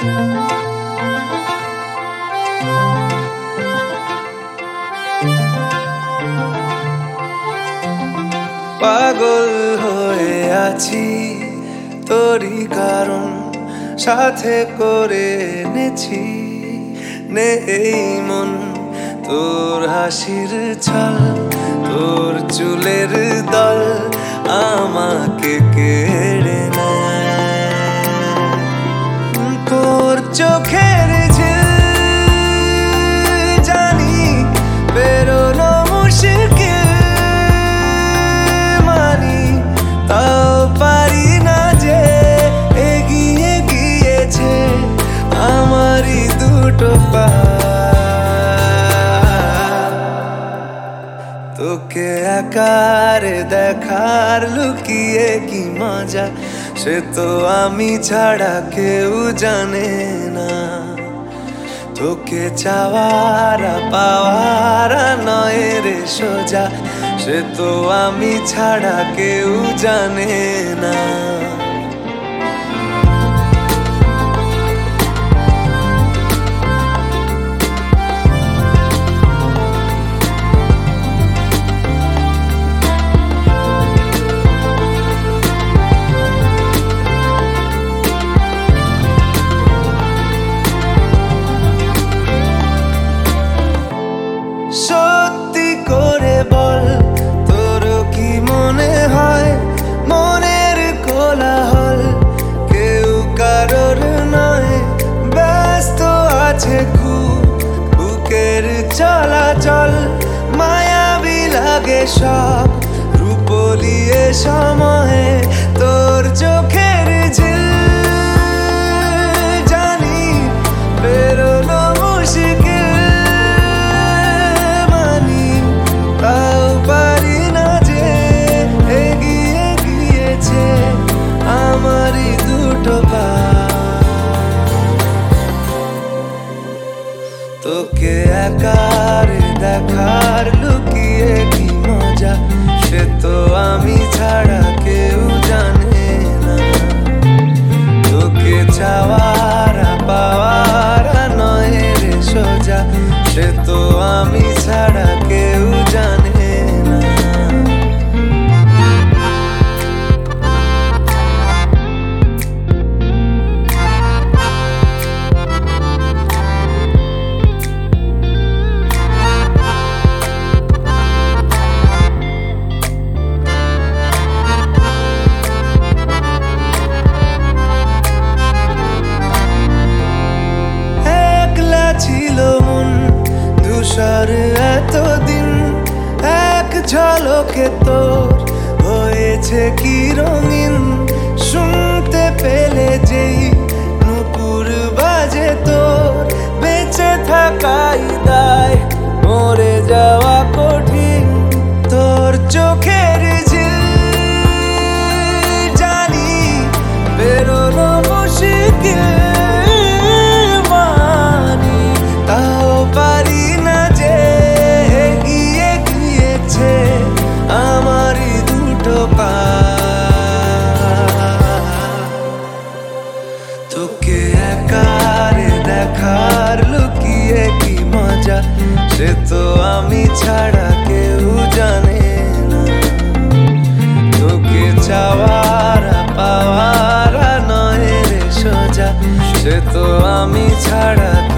পাগল হয়ে আছি তোরই কারণ সাথে করে এনেছি নে এই মন তোর হাসির ছল তোর চুলের দল আমাকে কেড়ে নেয় তোর চোখের জানি বেরোনো মুশকিল মানি তাও পারি না যে এগিয়ে গিয়েছে আমারই দুটো পা তোকে একার দেখার লুকিয়ে কি মজা সে তো আমি ছাড়া কেউ জানে না তোকে চাওয়ারা পাওয়ারা নয় রে সোজা সে তো আমি ছাড়া কেউ জানে না সত্যি করে বল তোর কি মনে হয় মনের কোলাহল কেউ কারোর নয় ব্যস্ত আছে খুব বুকের চলাচল মায়াবী লাগে সব রূপলিয়ে সময়ে তোর চোখের ঝিল জানি বেরোনো মুশকিল তোকে একার দেখার লুকিয়ে কি মজা সে তো আমি ছাড়া কেউ জানে না তোকে চাওয়ারা পাওয়ারা নয় রে সোজা সে তো আমি ছাড়া কেউ জানে না ছিল মন ধূসর এতদিন এক ঝলকে তোর হয়েছে কি রঙিন শুনতে পেলে যেই নুপুর বাজে তোর বেঁচে থাকাই দায় মরে যাওয়া কঠিন তোর চোখের ঝিল জানি বেরোনো মুশকিল তোকে একার দেখার লুকিয়ে কি মজা সে তো আমি ছাড়া কেউ জানে না তোকে চাওয়ারা পাওয়ারা নয় রে সোজা সে তো আমি ছাড়া